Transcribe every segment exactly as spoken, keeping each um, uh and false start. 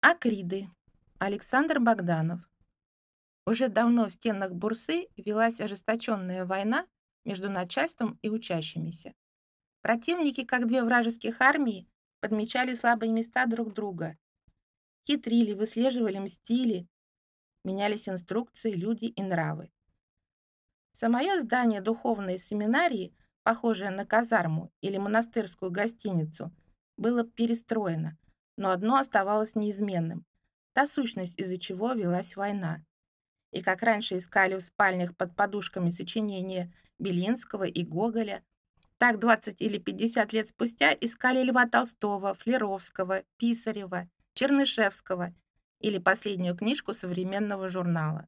Акриды. Александр Богданов. Уже давно в стенах Бурсы велась ожесточенная война между начальством и учащимися. Противники, как две вражеских армии, подмечали слабые места друг друга, хитрили, выслеживали, мстили, менялись инструкции, люди и нравы. Самое здание духовной семинарии, похожее на казарму или монастырскую гостиницу, было перестроено, но одно оставалось неизменным — та сущность, из-за чего велась война. И как раньше искали в спальнях под подушками сочинения Белинского и Гоголя, так двадцать или пятьдесят лет спустя искали Льва Толстого, Флеровского, Писарева, Чернышевского или последнюю книжку современного журнала.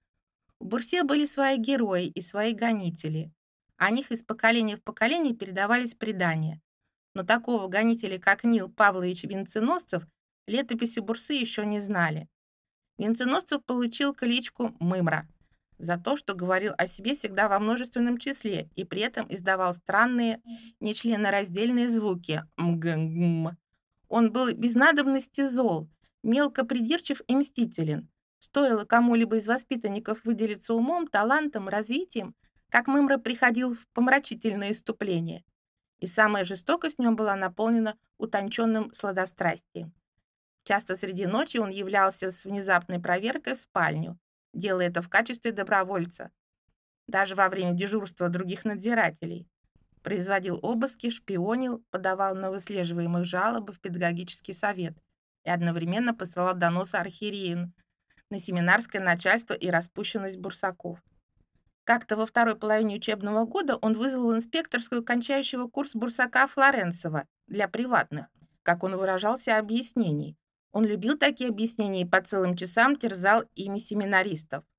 В Бурсе были свои герои и свои гонители. О них из поколения в поколение передавались предания. Но такого гонителя, как Нил Павлович Венценосцев, летописи Бурсы еще не знали. Венценосцев получил кличку Мымра за то, что говорил о себе всегда во множественном числе и при этом издавал странные, нечленораздельные звуки «мг-м». Он был без надобности зол, мелко придирчив и мстителен. Стоило кому-либо из воспитанников выделиться умом, талантом, развитием, как Мымра приходил в помрачительное исступление. И самая жестокость в нем была наполнена утонченным сладострастием. Часто среди ночи он являлся с внезапной проверкой в спальню, делая это в качестве добровольца, даже во время дежурства других надзирателей. Производил обыски, шпионил, подавал на выслеживаемых жалобы в педагогический совет и одновременно посылал доносы архиереям на семинарское начальство и распущенность бурсаков. Как-то во второй половине учебного года он вызвал инспекторскую кончающего курс бурсака Флоренцева для приватных, как он выражался, объяснений. Он любил такие объяснения и по целым часам терзал ими семинаристов.